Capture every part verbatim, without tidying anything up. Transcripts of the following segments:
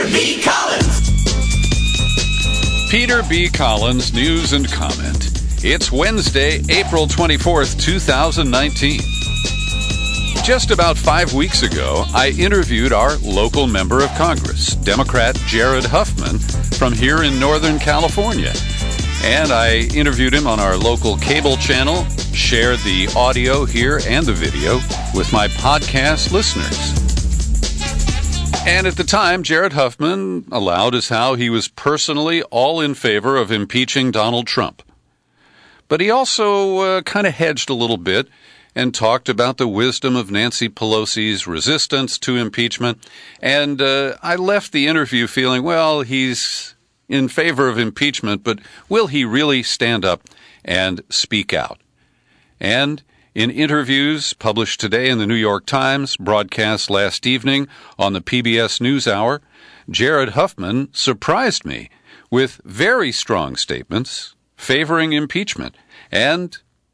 B. Collins. Peter B. Collins, News and Comment. It's Wednesday, April twenty-fourth, two thousand nineteen. Just about five weeks ago, I interviewed our local member of Congress, Democrat Jared Huffman, from here in Northern California. And I interviewed him on our local cable channel, shared the audio here and the video with my podcast listeners. And at the time, Jared Huffman allowed as how he was personally all in favor of impeaching Donald Trump. But he also uh, kind of hedged a little bit and talked about the wisdom of Nancy Pelosi's resistance to impeachment. And uh, I left the interview feeling, well, he's in favor of impeachment, but will he really stand up and speak out? And in interviews published today in the New York Times, broadcast last evening on the P B S NewsHour, Jared Huffman surprised me with very strong statements favoring impeachment and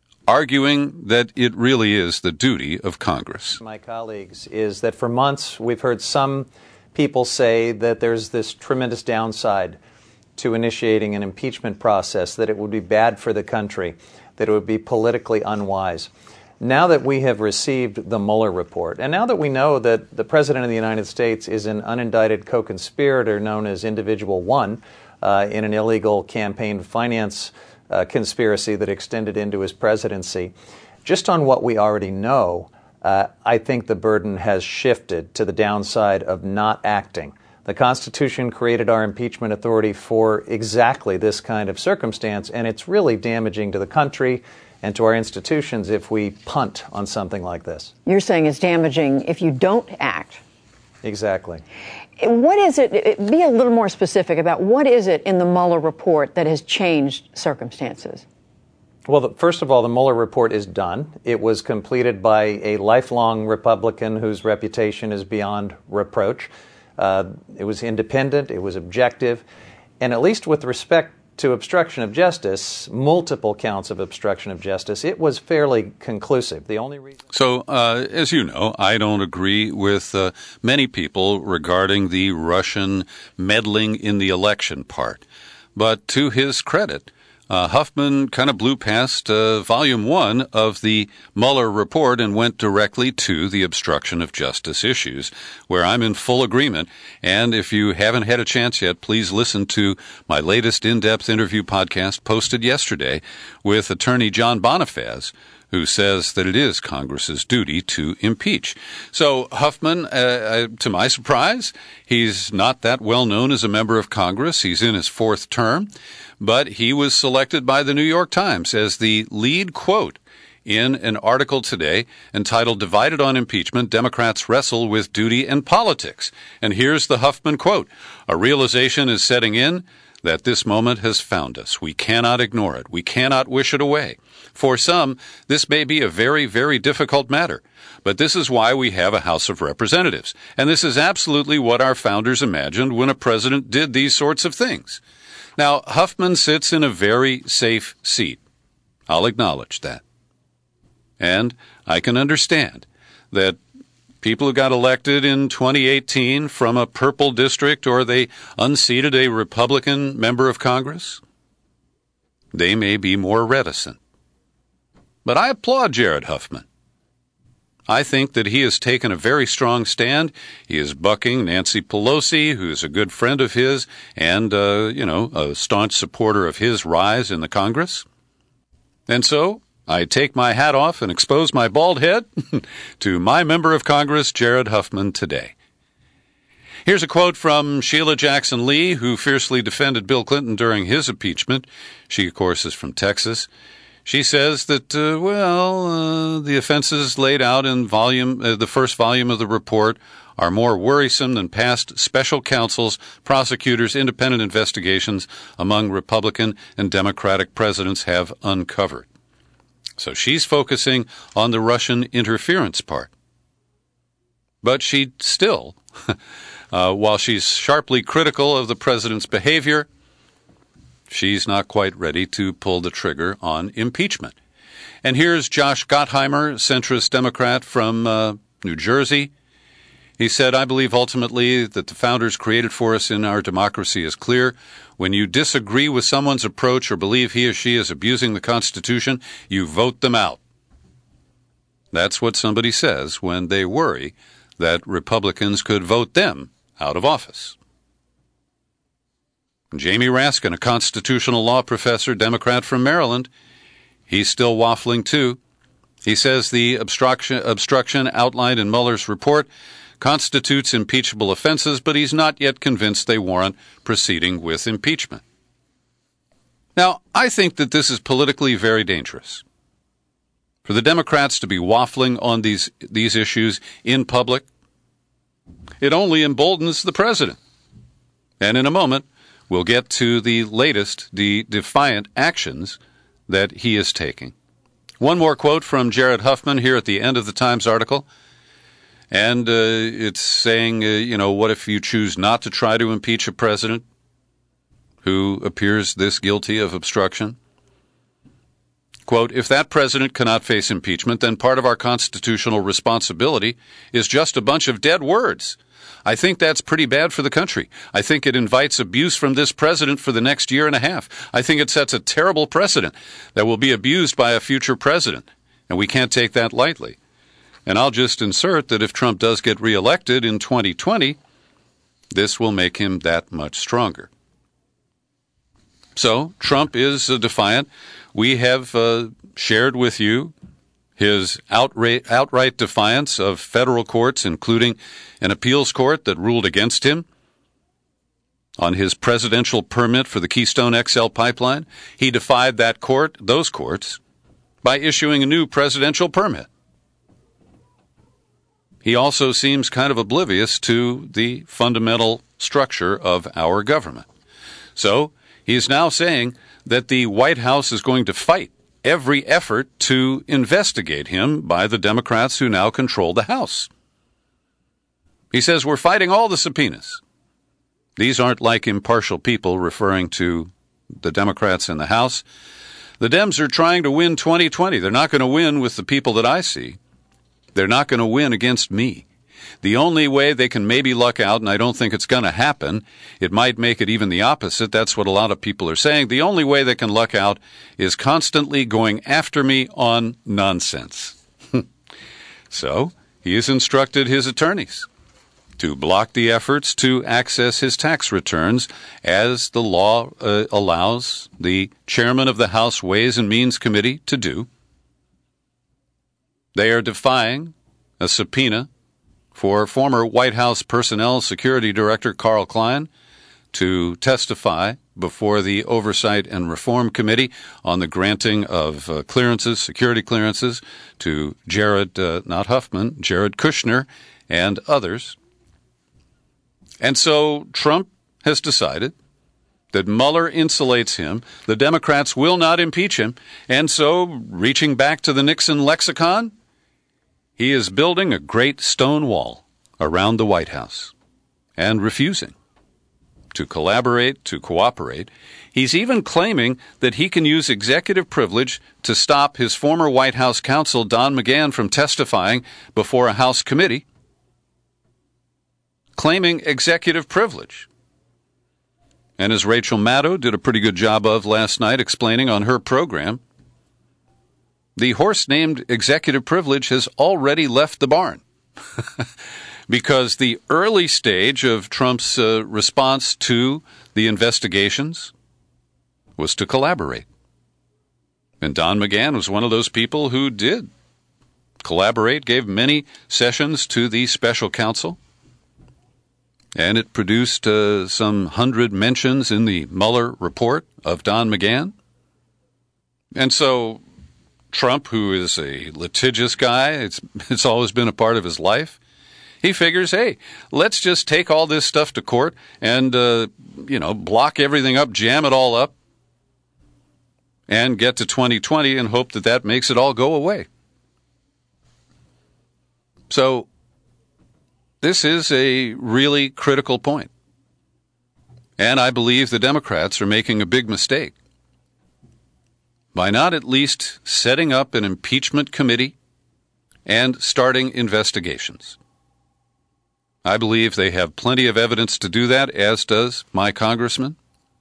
arguing that it really is the duty of Congress. My colleagues is that for months we've heard some people say that there's this tremendous downside to initiating an impeachment process, that it would be bad for the country, that it would be politically unwise. Now that we have received the Mueller report, and now that we know that the President of the United States is an unindicted co-conspirator known as Individual One uh, in an illegal campaign finance uh, conspiracy that extended into his presidency, just on what we already know, uh, I think the burden has shifted to the downside of not acting. The Constitution created our impeachment authority for exactly this kind of circumstance, and it's really damaging to the country and to our institutions if we punt on something like this. You're saying it's damaging if you don't act. Exactly. What is it, be a little more specific about what is it in the Mueller report that has changed circumstances? Well, the, first of all, the Mueller report is done. It was completed by a lifelong Republican whose reputation is beyond reproach. Uh, it was independent, it was objective, and at least with respect to obstruction of justice, multiple counts of obstruction of justice, it was fairly conclusive. The only reason... So, uh, as you know, I don't agree with uh, many people regarding the Russian meddling in the election part. But to his credit, Uh, Huffman kind of blew past uh, volume one of the Mueller report and went directly to the obstruction of justice issues, where I'm in full agreement. And if you haven't had a chance yet, please listen to my latest in-depth interview podcast posted yesterday with attorney John Bonifaz, who says that it is Congress's duty to impeach. So Huffman, uh, to my surprise, he's not that well known as a member of Congress. He's in his fourth term, but he was selected by the New York Times as the lead quote in an article today entitled "Divided on Impeachment, Democrats Wrestle with Duty and Politics." And here's the Huffman quote: "A realization is setting in that this moment has found us. We cannot ignore it. We cannot wish it away. For some, this may be a very, very difficult matter, but this is why we have a House of Representatives. And this is absolutely what our founders imagined when a president did these sorts of things." Now, Huffman sits in a very safe seat. I'll acknowledge that. And I can understand that people who got elected in twenty eighteen from a purple district, or they unseated a Republican member of Congress, they may be more reticent. But I applaud Jared Huffman. I think that he has taken a very strong stand. He is bucking Nancy Pelosi, who is a good friend of his and, uh, you know, a staunch supporter of his rise in the Congress. And so I take my hat off and expose my bald head to my member of Congress, Jared Huffman, today. Here's a quote from Sheila Jackson Lee, who fiercely defended Bill Clinton during his impeachment. She, of course, is from Texas. She says that, uh, well, uh, the offenses laid out in volume, uh, the first volume of the report are more worrisome than past special counsels, prosecutors, independent investigations among Republican and Democratic presidents have uncovered. So she's focusing on the Russian interference part. But she still, uh, while she's sharply critical of the president's behavior, she's not quite ready to pull the trigger on impeachment. And here's Josh Gottheimer, centrist Democrat from uh, New Jersey. He said, I believe ultimately that the founders created for us in our democracy is clear. When you disagree with someone's approach or believe he or she is abusing the Constitution, you vote them out. That's what somebody says when they worry that Republicans could vote them out of office. Jamie Raskin, a constitutional law professor, Democrat from Maryland, he's still waffling too. He says the obstruction, obstruction outlined in Mueller's report constitutes impeachable offenses, but he's not yet convinced they warrant proceeding with impeachment. Now, I think that this is politically very dangerous. For the Democrats to be waffling on these, these issues in public, it only emboldens the president. And in a moment, we'll get to the latest, the defiant actions that he is taking. One more quote from Jared Huffman here at the end of the Times article. And uh, it's saying, uh, you know, what if you choose not to try to impeach a president who appears this guilty of obstruction? Quote, if that president cannot face impeachment, then part of our constitutional responsibility is just a bunch of dead words. I think that's pretty bad for the country. I think it invites abuse from this president for the next year and a half. I think it sets a terrible precedent that will be abused by a future president, and we can't take that lightly. And I'll just insert that if Trump does get reelected in twenty twenty, this will make him that much stronger. So, Trump is uh, defiant. We have uh, shared with you his outright, outright defiance of federal courts, including an appeals court that ruled against him on his presidential permit for the Keystone X L pipeline. He defied that court, those courts, by issuing a new presidential permit. He also seems kind of oblivious to the fundamental structure of our government. So, he is now saying that the White House is going to fight every effort to investigate him by the Democrats who now control the House. He says we're fighting all the subpoenas. These aren't like impartial people referring to the Democrats in the House. The Dems are trying to win twenty twenty. They're not going to win with the people that I see. They're not going to win against me. The only way they can maybe luck out, and I don't think it's going to happen, it might make it even the opposite. That's what a lot of people are saying. The only way they can luck out is constantly going after me on nonsense. So, he has instructed his attorneys to block the efforts to access his tax returns as the law uh, allows the chairman of the House Ways and Means Committee to do. They are defying a subpoena for former White House Personnel Security Director Carl Klein to testify before the Oversight and Reform Committee on the granting of uh, clearances, security clearances, to Jared, uh, not Huffman, Jared Kushner and others. And so Trump has decided that Mueller insulates him, the Democrats will not impeach him, and so, reaching back to the Nixon lexicon, he is building a great stone wall around the White House and refusing to collaborate, to cooperate. He's even claiming that he can use executive privilege to stop his former White House counsel, Don McGahn, from testifying before a House committee, claiming executive privilege. And as Rachel Maddow did a pretty good job of last night explaining on her program, the horse named executive privilege has already left the barn because the early stage of Trump's uh, response to the investigations was to collaborate. And Don McGahn was one of those people who did collaborate, gave many sessions to the special counsel, and it produced uh, some hundred mentions in the Mueller report of Don McGahn. And so Trump, who is a litigious guy, it's, it's always been a part of his life, he figures, hey, let's just take all this stuff to court and, uh, you know, block everything up, jam it all up, and get to twenty twenty and hope that that makes it all go away. So, this is a really critical point. And I believe the Democrats are making a big mistake by not at least setting up an impeachment committee and starting investigations. I believe they have plenty of evidence to do that, as does my congressman.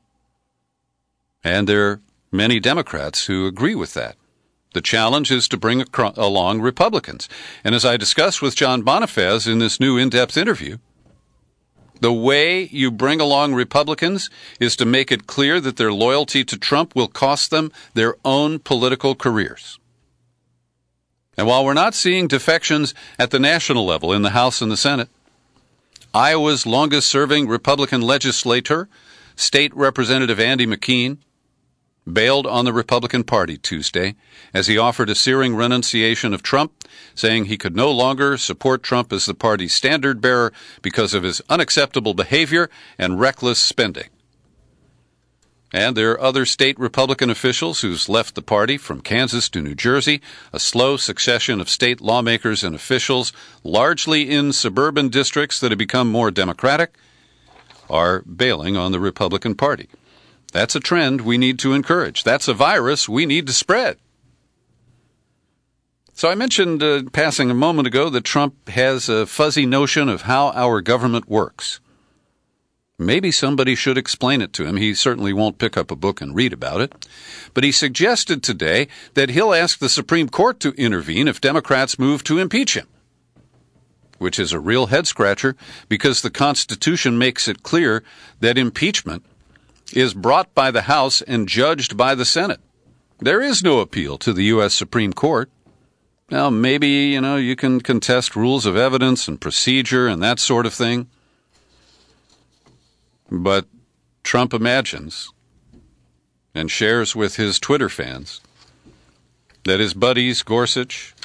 And there are many Democrats who agree with that. The challenge is to bring acro- along Republicans. And as I discussed with John Bonifaz in this new in-depth interview, the way you bring along Republicans is to make it clear that their loyalty to Trump will cost them their own political careers. And while we're not seeing defections at the national level in the House and the Senate, Iowa's longest-serving Republican legislator, State Representative Andy McKean, bailed on the Republican Party Tuesday as he offered a searing renunciation of Trump, saying he could no longer support Trump as the party's standard-bearer because of his unacceptable behavior and reckless spending. And there are other state Republican officials who's left the party, from Kansas to New Jersey, a slow succession of state lawmakers and officials, largely in suburban districts that have become more Democratic, are bailing on the Republican Party. That's a trend we need to encourage. That's a virus we need to spread. So I mentioned uh, passing a moment ago that Trump has a fuzzy notion of how our government works. Maybe somebody should explain it to him. He certainly won't pick up a book and read about it. But he suggested today that he'll ask the Supreme Court to intervene if Democrats move to impeach him, which is a real head-scratcher because the Constitution makes it clear that impeachment is brought by the House and judged by the Senate. There is no appeal to the U S Supreme Court. Now, maybe, you know, you can contest rules of evidence and procedure and that sort of thing. But Trump imagines and shares with his Twitter fans that his buddies Gorsuch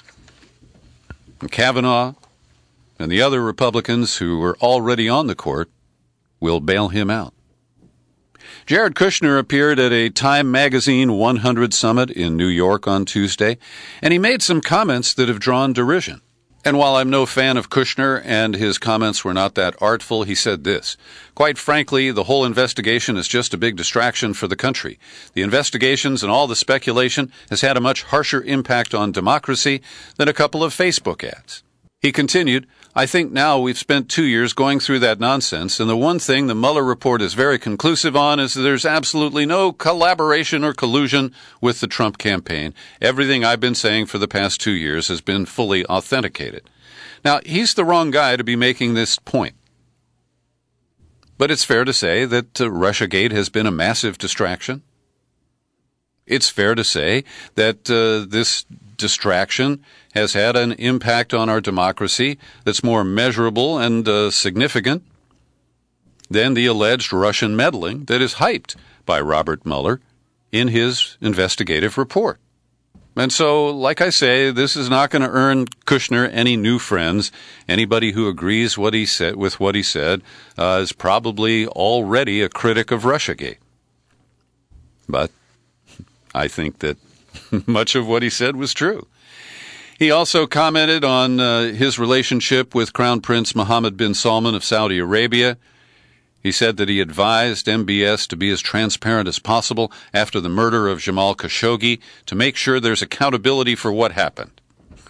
and Kavanaugh and the other Republicans who were already on the court will bail him out. Jared Kushner appeared at a Time Magazine one hundred Summit in New York on Tuesday, and he made some comments that have drawn derision. And while I'm no fan of Kushner and his comments were not that artful, he said this: "Quite frankly, the whole investigation is just a big distraction for the country. The investigations and all the speculation has had a much harsher impact on democracy than a couple of Facebook ads." He continued, "I think now we've spent two years going through that nonsense, and the one thing the Mueller report is very conclusive on is that there's absolutely no collaboration or collusion with the Trump campaign. Everything I've been saying for the past two years has been fully authenticated." Now, he's the wrong guy to be making this point. But it's fair to say that uh, Russiagate has been a massive distraction. It's fair to say that uh, this distraction has had an impact on our democracy that's more measurable and uh, significant than the alleged Russian meddling that is hyped by Robert Mueller in his investigative report. And so, like I say, this is not going to earn Kushner any new friends. Anybody who agrees what he said with what he said uh, is probably already a critic of Russiagate. But I think that much of what he said was true. He also commented on uh, his relationship with Crown Prince Mohammed bin Salman of Saudi Arabia. He said that he advised M B S to be as transparent as possible after the murder of Jamal Khashoggi to make sure there's accountability for what happened.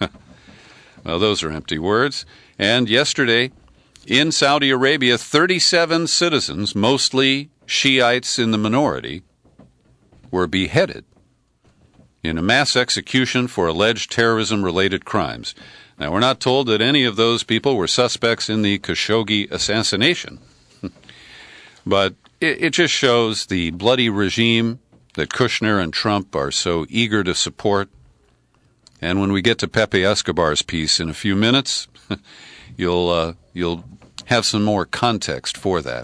Well, those are empty words. And yesterday, in Saudi Arabia, thirty-seven citizens, mostly Shiites in the minority, were beheaded in a mass execution for alleged terrorism-related crimes. Now, we're not told that any of those people were suspects in the Khashoggi assassination, but it, it just shows the bloody regime that Kushner and Trump are so eager to support. And when we get to Pepe Escobar's piece in a few minutes, you'll uh, you'll have some more context for that.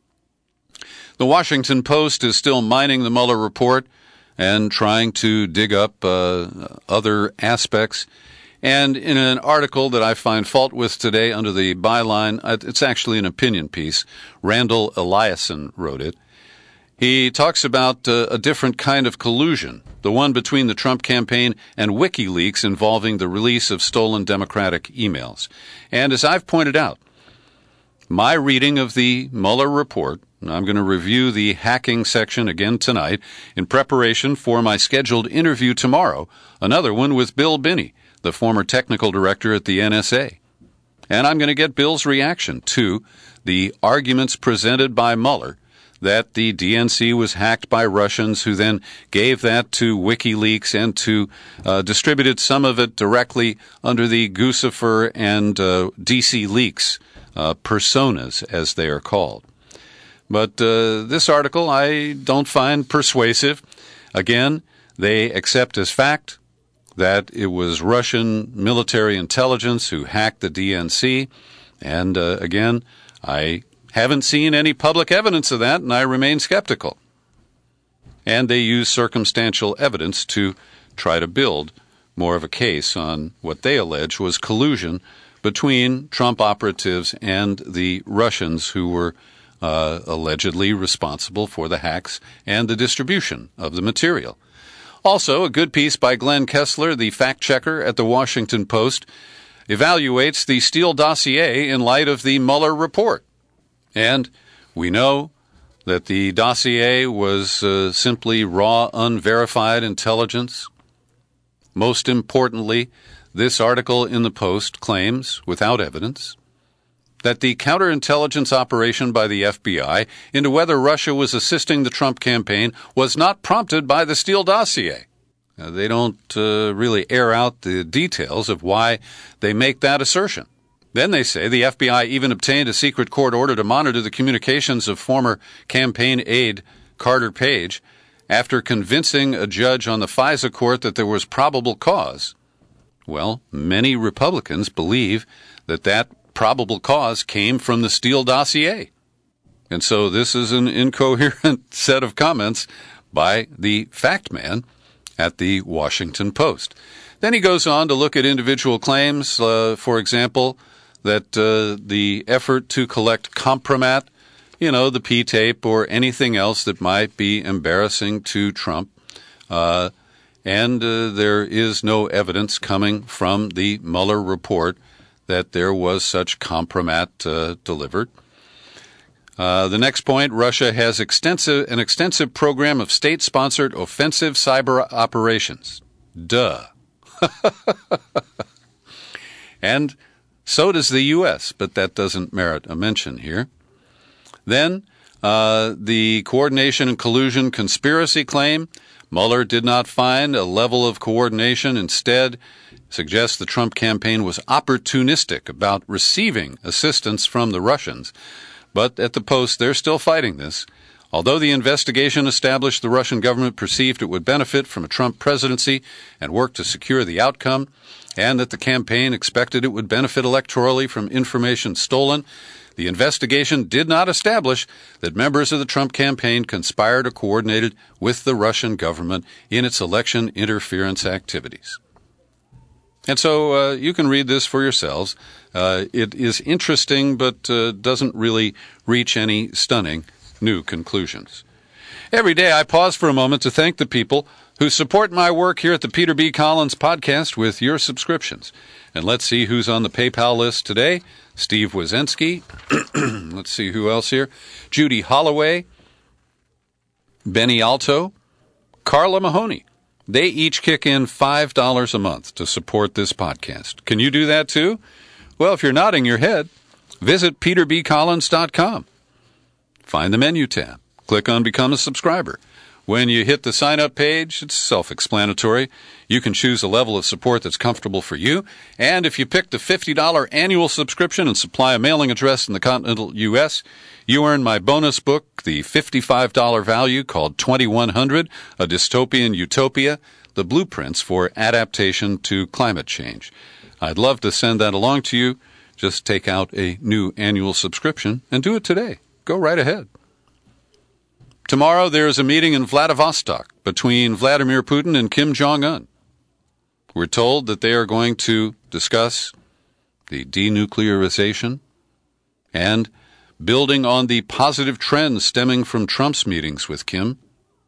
The Washington Post is still mining the Mueller report and trying to dig up uh, other aspects. And in an article that I find fault with today under the byline, it's actually an opinion piece, Randall Eliason wrote it. He talks about uh, a different kind of collusion, the one between the Trump campaign and WikiLeaks involving the release of stolen Democratic emails. And as I've pointed out, my reading of the Mueller report, I'm going to review the hacking section again tonight in preparation for my scheduled interview tomorrow, another one with Bill Binney, the former technical director at the N S A. And I'm going to get Bill's reaction to the arguments presented by Mueller that the D N C was hacked by Russians who then gave that to WikiLeaks and to uh, distributed some of it directly under the Guccifer and uh, D C Leaks uh, personas, as they are called. But uh, this article I don't find persuasive. Again, they accept as fact that it was Russian military intelligence who hacked the D N C. And uh, again, I haven't seen any public evidence of that, and I remain skeptical. And they use circumstantial evidence to try to build more of a case on what they allege was collusion between Trump operatives and the Russians who were uh, allegedly responsible for the hacks and the distribution of the material. Also, a good piece by Glenn Kessler, the fact-checker at the Washington Post, evaluates the Steele dossier in light of the Mueller report. And we know that the dossier was uh, simply raw, unverified intelligence. Most importantly, this article in the Post claims, without evidence, that the counterintelligence operation by the F B I into whether Russia was assisting the Trump campaign was not prompted by the Steele dossier. Now, they don't uh, really air out the details of why they make that assertion. Then they say the F B I even obtained a secret court order to monitor the communications of former campaign aide Carter Page after convincing a judge on the FISA court that there was probable cause. Well, many Republicans believe that that probable cause came from the Steele dossier. And so this is an incoherent set of comments by the fact man at the Washington Post. Then he goes on to look at individual claims, uh, for example, that uh, the effort to collect compromat, you know, the P-tape or anything else that might be embarrassing to Trump, uh, and uh, there is no evidence coming from the Mueller report that there was such compromat uh, delivered. Uh, the next point, Russia has extensive an extensive program of state-sponsored offensive cyber operations. Duh. And so does the U S, but that doesn't merit a mention here. Then, uh, the coordination and collusion conspiracy claim. Mueller did not find a level of coordination. Instead, suggests the Trump campaign was opportunistic about receiving assistance from the Russians. But at the Post, they're still fighting this. Although the investigation established the Russian government perceived it would benefit from a Trump presidency and worked to secure the outcome, and that the campaign expected it would benefit electorally from information stolen, the investigation did not establish that members of the Trump campaign conspired or coordinated with the Russian government in its election interference activities. And so uh, you can read this for yourselves. Uh, it is interesting, but uh, doesn't really reach any stunning new conclusions. Every day I pause for a moment to thank the people who support my work here at the Peter B. Collins Podcast with your subscriptions. And let's see who's on the PayPal list today. Steve Wazensky. Let's see who else here. Judy Holloway. Benny Alto. Carla Mahoney. They each kick in five dollars a month to support this podcast. Can you do that too? Well, if you're nodding your head, visit peter b collins dot com. Find the menu tab. Click on Become a Subscriber. When you hit the sign-up page, it's self-explanatory. You can choose a level of support that's comfortable for you. And if you pick the fifty dollars annual subscription and supply a mailing address in the continental U S, you earn my bonus book, the fifty-five dollars value called twenty-one hundred, A Dystopian Utopia, the blueprints for adaptation to climate change. I'd love to send that along to you. Just take out a new annual subscription and do it today. Go right ahead. Tomorrow there is a meeting in Vladivostok between Vladimir Putin and Kim Jong-un. We're told that they are going to discuss the denuclearization and building on the positive trends stemming from Trump's meetings with Kim.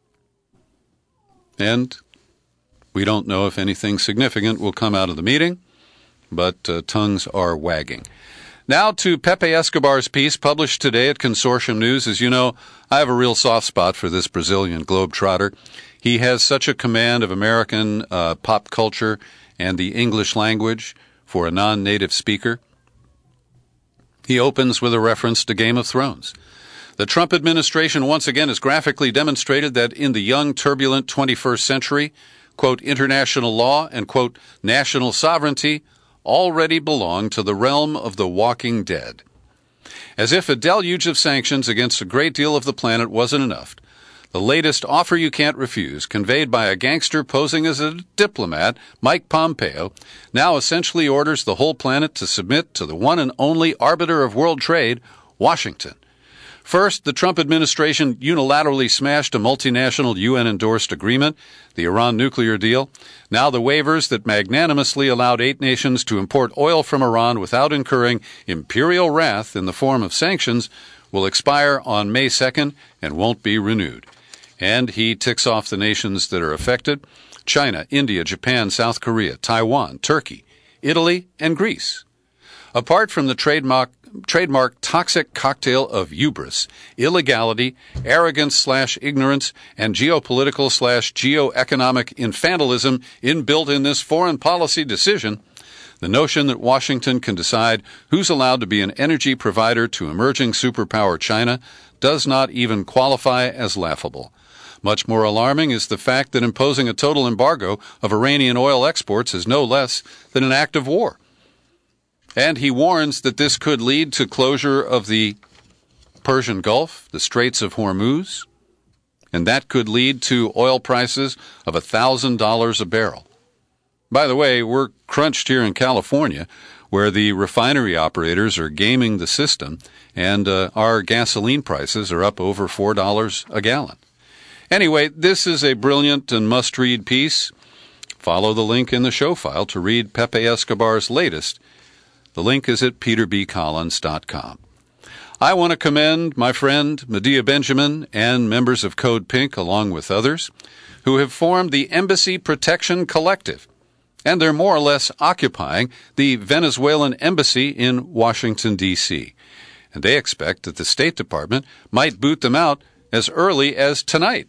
And we don't know if anything significant will come out of the meeting, but uh, tongues are wagging. Now to Pepe Escobar's piece published today at Consortium News. As you know, I have a real soft spot for this Brazilian globetrotter. He has such a command of American uh, pop culture and the English language for a non-native speaker. He opens with a reference to Game of Thrones. The Trump administration once again has graphically demonstrated that in the young, turbulent twenty-first century, quote, international law and, quote, national sovereignty already belong to the realm of the walking dead. As if a deluge of sanctions against a great deal of the planet wasn't enough, the latest offer you can't refuse, conveyed by a gangster posing as a diplomat, Mike Pompeo, now essentially orders the whole planet to submit to the one and only arbiter of world trade, Washington. First, the Trump administration unilaterally smashed a multinational U N-endorsed agreement, the Iran nuclear deal. Now the waivers that magnanimously allowed eight nations to import oil from Iran without incurring imperial wrath in the form of sanctions will expire on May second and won't be renewed. And he ticks off the nations that are affected: China, India, Japan, South Korea, Taiwan, Turkey, Italy, and Greece. Apart from the trademark trademark toxic cocktail of hubris, illegality, arrogance slash ignorance, and geopolitical slash geoeconomic infantilism inbuilt in this foreign policy decision, the notion that Washington can decide who's allowed to be an energy provider to emerging superpower China does not even qualify as laughable. Much more alarming is the fact that imposing a total embargo of Iranian oil exports is no less than an act of war. And he warns that this could lead to closure of the Persian Gulf, the Straits of Hormuz, and that could lead to oil prices of one thousand dollars a barrel. By the way, we're crunched here in California, where the refinery operators are gaming the system, and uh, our gasoline prices are up over four dollars a gallon. Anyway, this is a brilliant and must-read piece. Follow the link in the show file to read Pepe Escobar's latest. The link is at peter b collins dot com. I want to commend my friend Medea Benjamin and members of Code Pink, along with others, who have formed the Embassy Protection Collective, and they're more or less occupying the Venezuelan embassy in Washington, D C, and they expect that the State Department might boot them out as early as tonight.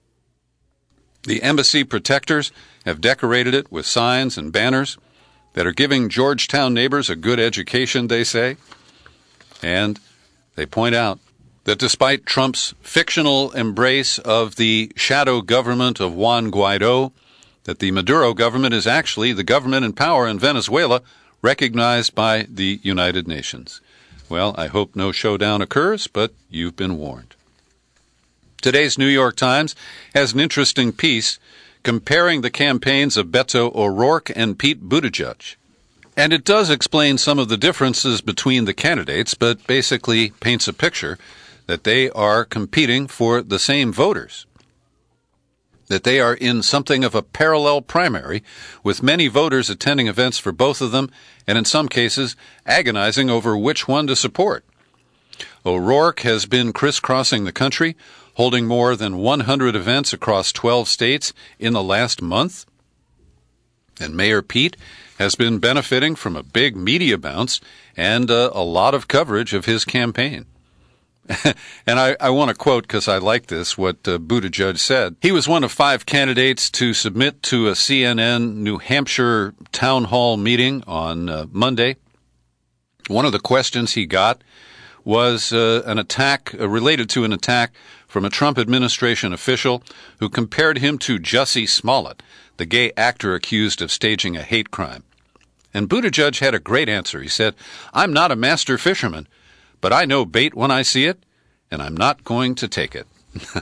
The embassy protectors have decorated it with signs and banners that are giving Georgetown neighbors a good education, they say. And they point out that despite Trump's fictional embrace of the shadow government of Juan Guaido, that the Maduro government is actually the government in power in Venezuela, recognized by the United Nations. Well, I hope no showdown occurs, but you've been warned. Today's New York Times has an interesting piece comparing the campaigns of Beto O'Rourke and Pete Buttigieg. And it does explain some of the differences between the candidates, but basically paints a picture that they are competing for the same voters, that they are in something of a parallel primary, with many voters attending events for both of them, and in some cases agonizing over which one to support. O'Rourke has been crisscrossing the country, holding more than one hundred events across twelve states in the last month. And Mayor Pete has been benefiting from a big media bounce and uh, a lot of coverage of his campaign. And I, I want to quote, because I like this, what uh, Buttigieg said. He was one of five candidates to submit to a C N N New Hampshire town hall meeting on uh, Monday. One of the questions he got was uh, an attack, uh, related to an attack from a Trump administration official who compared him to Jussie Smollett, the gay actor accused of staging a hate crime. And Buttigieg had a great answer. He said, "I'm not a master fisherman, but I know bait when I see it, and I'm not going to take it."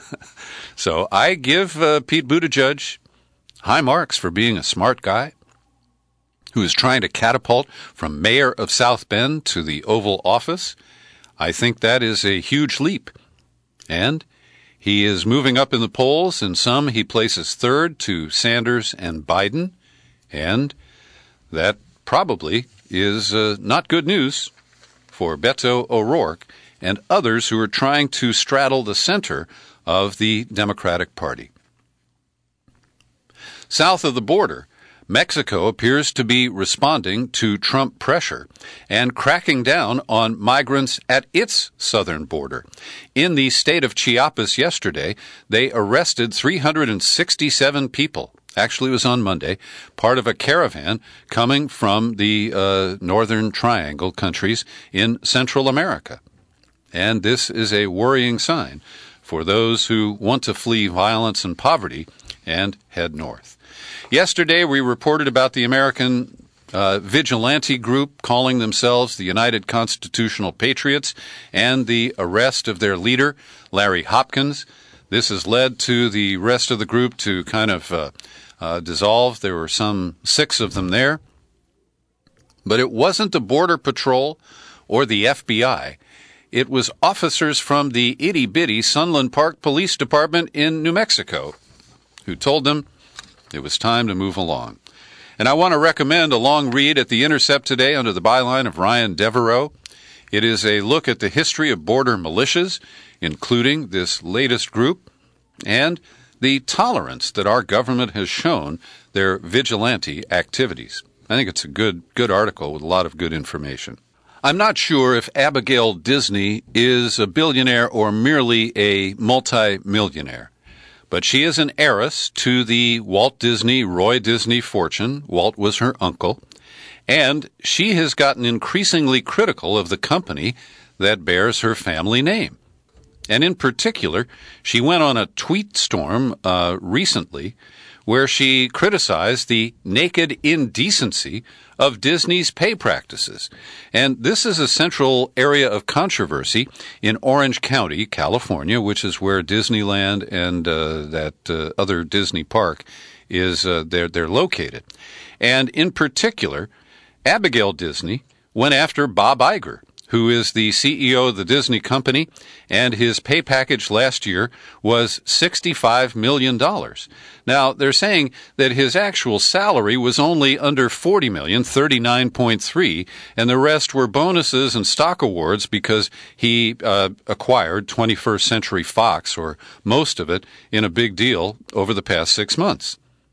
So I give uh, Pete Buttigieg high marks for being a smart guy who is trying to catapult from mayor of South Bend to the Oval Office. I think that is a huge leap. And he is moving up in the polls. In some, he places third to Sanders and Biden. And that probably is uh, not good news for Beto O'Rourke and others who are trying to straddle the center of the Democratic Party. South of the border, Mexico appears to be responding to Trump pressure and cracking down on migrants at its southern border. In the state of Chiapas yesterday, they arrested three hundred sixty-seven people Actually, it was on Monday, part of a caravan coming from the uh, Northern Triangle countries in Central America. And this is a worrying sign for those who want to flee violence and poverty and head north. Yesterday, we reported about the American uh, vigilante group calling themselves the United Constitutional Patriots and the arrest of their leader, Larry Hopkins. This has led to the rest of the group to kind of uh, uh, dissolve. There were some six of them there. But it wasn't the Border Patrol or the F B I. It was officers from the itty-bitty Sunland Park Police Department in New Mexico who told them it was time to move along. And I want to recommend a long read at The Intercept today under the byline of Ryan Devereaux. It is a look at the history of border militias, including this latest group, and the tolerance that our government has shown their vigilante activities. I think it's a good, good article with a lot of good information. I'm not sure if Abigail Disney is a billionaire or merely a multi-millionaire, but she is an heiress to the Walt Disney, Roy Disney fortune. Walt was her uncle, and she has gotten increasingly critical of the company that bears her family name. And in particular, she went on a tweet storm uh, recently where she criticized the naked indecency of Disney's pay practices. And this is a central area of controversy in Orange County, California, which is where Disneyland and uh, that uh, other Disney park is uh, they're, they're located. And in particular, Abigail Disney went after Bob Iger, who is the C E O of the Disney company, and his pay package last year was sixty-five million dollars. Now, they're saying that his actual salary was only under forty million dollars, thirty-nine point three, and the rest were bonuses and stock awards because he uh, acquired twenty-first Century Fox, or most of it, in a big deal over the past six months.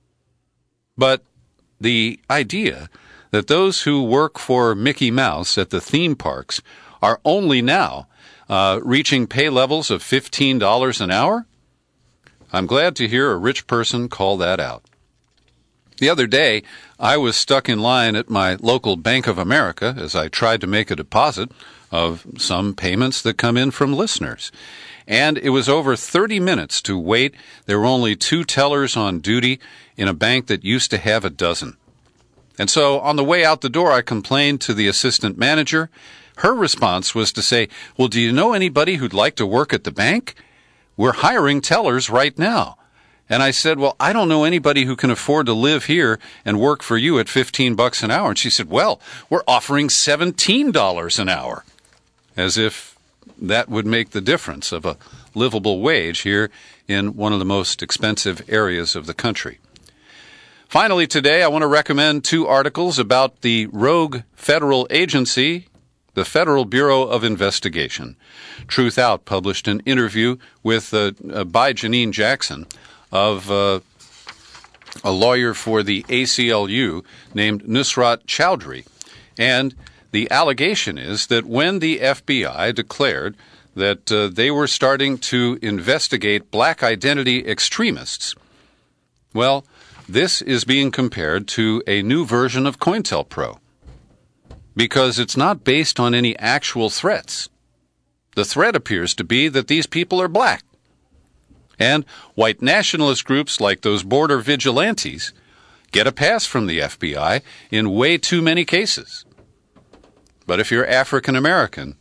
But the idea that those who work for Mickey Mouse at the theme parks are only now uh, reaching pay levels of fifteen dollars an hour? I'm glad to hear a rich person call that out. The other day, I was stuck in line at my local Bank of America as I tried to make a deposit of some payments that come in from listeners. And it was over thirty minutes to wait. There were only two tellers on duty in a bank that used to have a dozen. And so on the way out the door, I complained to the assistant manager. Her response was to say, well, do you know anybody who'd like to work at the bank? We're hiring tellers right now. And I said, well, I don't know anybody who can afford to live here and work for you at fifteen bucks an hour. And she said, well, we're offering seventeen dollars an hour. As if that would make the difference of a livable wage here in one of the most expensive areas of the country. Finally, today, I want to recommend two articles about the rogue federal agency, the Federal Bureau of Investigation. Truth Out published an interview with uh, uh, by Janine Jackson of uh, a lawyer for the A C L U named Nusrat Chowdhury. And the allegation is that when the F B I declared that uh, they were starting to investigate black identity extremists, well, this is being compared to a new version of COINTELPRO because it's not based on any actual threats. The threat appears to be that these people are black. And white nationalist groups like those border vigilantes get a pass from the F B I in way too many cases. But if you're African American,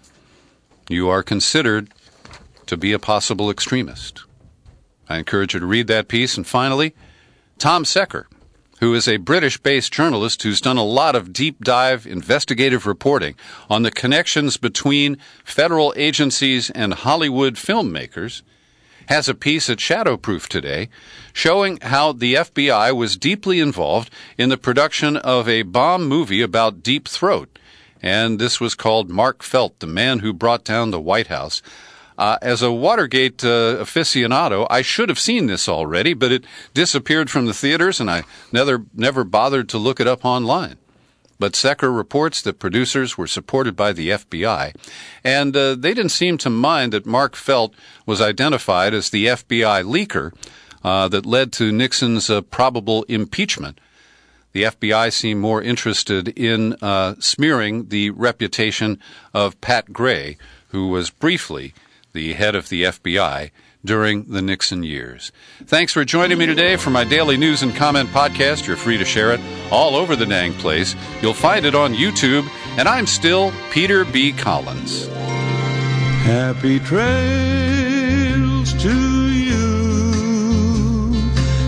you are considered to be a possible extremist. I encourage you to read that piece. And finally, Tom Secker, who is a British-based journalist who's done a lot of deep-dive investigative reporting on the connections between federal agencies and Hollywood filmmakers, has a piece at Shadowproof today showing how the F B I was deeply involved in the production of a bomb movie about Deep Throat. And this was called Mark Felt, the Man Who Brought Down the White House. Uh, as a Watergate uh, aficionado, I should have seen this already, but it disappeared from the theaters, and I never, never bothered to look it up online. But Secker reports that producers were supported by the F B I, and uh, they didn't seem to mind that Mark Felt was identified as the F B I leaker uh, that led to Nixon's uh, probable impeachment. The F B I seemed more interested in uh, smearing the reputation of Pat Gray, who was briefly the head of the F B I during the Nixon years. Thanks for joining me today for my daily news and comment podcast. You're free to share it all over the dang place. You'll find it on YouTube, and I'm still Peter B. Collins. Happy trails to you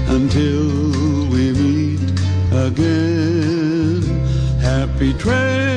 until we meet again. Happy trails.